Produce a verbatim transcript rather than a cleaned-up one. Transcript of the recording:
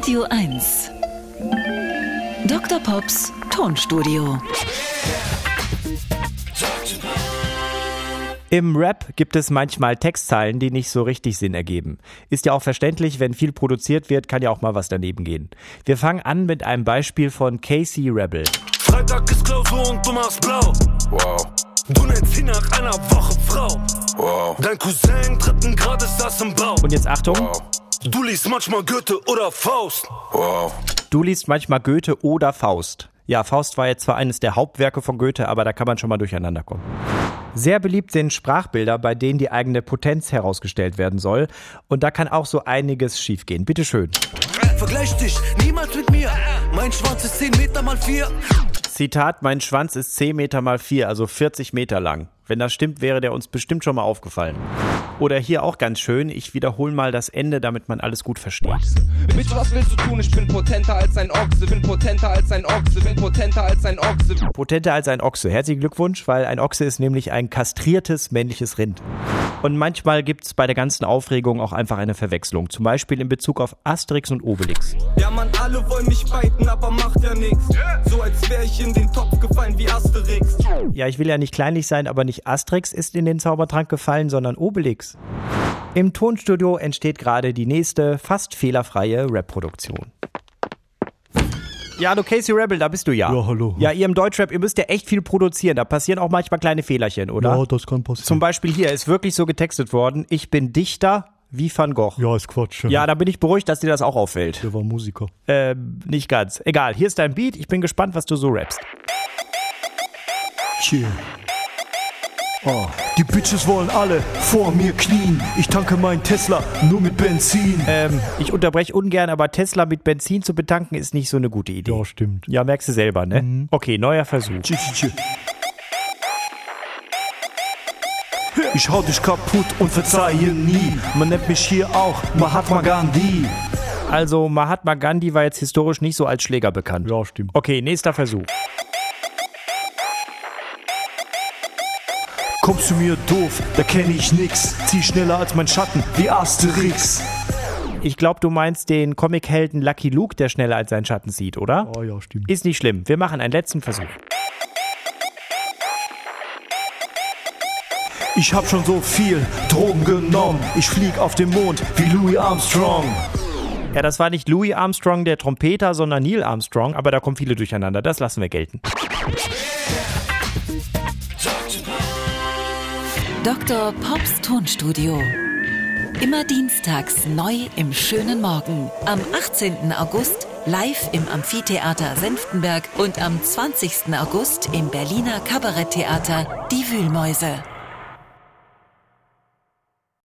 Radio eins. Doktor Pops Tonstudio. Im Rap gibt es manchmal Textzeilen, die nicht so richtig Sinn ergeben. Ist ja auch verständlich, wenn viel produziert wird, kann ja auch mal was daneben gehen. Wir fangen an mit einem Beispiel von Casey Rebel. Freitag ist Klausur und du machst blau. Wow. Du nennst ihn nach einer Woche Frau. Wow. Dein Cousin dritten Grades saß im Bau. Und jetzt Achtung. Wow. Du liest manchmal Goethe oder Faust. Wow. Du liest manchmal Goethe oder Faust. Ja, Faust war jetzt zwar eines der Hauptwerke von Goethe, aber da kann man schon mal durcheinander kommen. Sehr beliebt sind Sprachbilder, bei denen die eigene Potenz herausgestellt werden soll. Und da kann auch so einiges schiefgehen. Bitte schön. Vergleich dich niemals mit mir. Mein Schwanz ist zehn Meter mal vier. Zitat, mein Schwanz ist zehn Meter mal vier, also vierzig Meter lang. Wenn das stimmt, wäre der uns bestimmt schon mal aufgefallen. Oder hier auch ganz schön, ich wiederhole mal das Ende, damit man alles gut versteht. Bitte, was willst du tun? Ich bin potenter als ein Ochse, bin potenter als ein Ochse, bin potenter als ein Ochse. Potenter als ein Ochse. Herzlichen Glückwunsch, weil ein Ochse ist nämlich ein kastriertes männliches Rind. Und manchmal gibt's bei der ganzen Aufregung auch einfach eine Verwechslung. Zum Beispiel in Bezug auf Asterix und Obelix. Ja, Mann, alle wollen mich fighten, aber macht ja nix. So als wäre ich in den Topf gefallen wie Asterix. Ja, ich will ja nicht kleinlich sein, aber nicht Asterix ist in den Zaubertrank gefallen, sondern Obelix. Im Tonstudio entsteht gerade die nächste, fast fehlerfreie Rap-Produktion. Ja, hallo Casey Rebel, da bist du ja. Ja, hallo. Ja, ihr im Deutschrap, ihr müsst ja echt viel produzieren. Da passieren auch manchmal kleine Fehlerchen, oder? Ja, das kann passieren. Zum Beispiel hier ist wirklich so getextet worden, ich bin Dichter wie Van Gogh. Ja, ist Quatsch. Ja, da bin ich beruhigt, dass dir das auch auffällt. Der war Musiker. Äh, nicht ganz. Egal, hier ist dein Beat, ich bin gespannt, was du so rappst. Chill. Oh. Die Bitches wollen alle vor mir knien. Ich tanke meinen Tesla nur mit Benzin. Ähm, ich unterbreche ungern, aber Tesla mit Benzin zu betanken ist nicht so eine gute Idee. Ja, stimmt. Ja, merkst du selber, ne? Mhm. Okay, neuer Versuch. Chill, chill, chill. Ich hau dich kaputt und verzeihe nie. Man nennt mich hier auch Mahatma Gandhi. Also Mahatma Gandhi war jetzt historisch nicht so als Schläger bekannt. Ja, stimmt. Okay, nächster Versuch. Kommst du mir doof, da kenn ich nix. Zieh schneller als mein Schatten, wie Asterix. Ich glaube, du meinst den Comichelden Lucky Luke, der schneller als seinen Schatten sieht, oder? Oh ja, stimmt. Ist nicht schlimm, wir machen einen letzten Versuch. Ich hab schon so viel Drogen genommen. Ich flieg auf dem Mond wie Louis Armstrong. Ja, das war nicht Louis Armstrong, der Trompeter, sondern Neil Armstrong, aber da kommen viele durcheinander, das lassen wir gelten. Doktor Pops Tonstudio. Immer dienstags neu im schönen Morgen. Am achtzehnten August live im Amphitheater Senftenberg und am zwanzigsten August im Berliner Kabaretttheater Die Wühlmäuse.